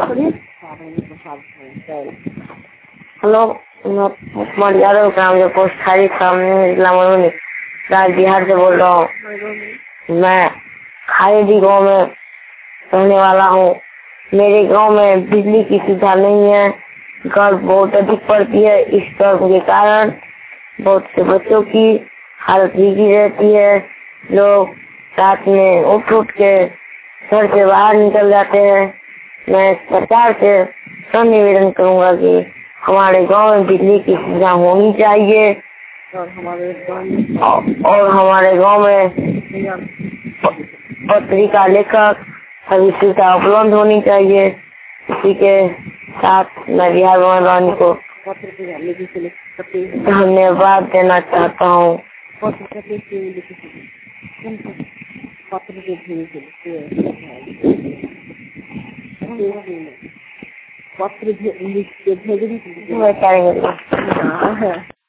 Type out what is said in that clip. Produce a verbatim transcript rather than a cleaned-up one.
Hello, Kumar Yadav ग्राम जो post खाली सामने जिला मधुबनी राज्य बिहार से बोल रहा हूँ। मैं खारेडी गांव में रहने वाला हूँ। मेरे गांव में बिजली की सुविधा नहीं है। गर्म बहुत अधिक पड़ती है। इस गर्म के कारण बहुत से बच्चों की हालत बिगड़ी रहती है। लोग रात में उठ उठ के घर से बाहर निकल जाते हैं। मैं सरकार से सब निवेदन करूंगा कि हमारे गांव में बिजली की सुविधा होनी चाहिए और हमारे गांव में और हमारे गांव में पत्रिका लेखक सभी सुविधा उपलब्ध होनी चाहिए। इसी के साथ मैं बिहार वाणी को धन्यवाद देना चाहता हूँ। पत्र भेज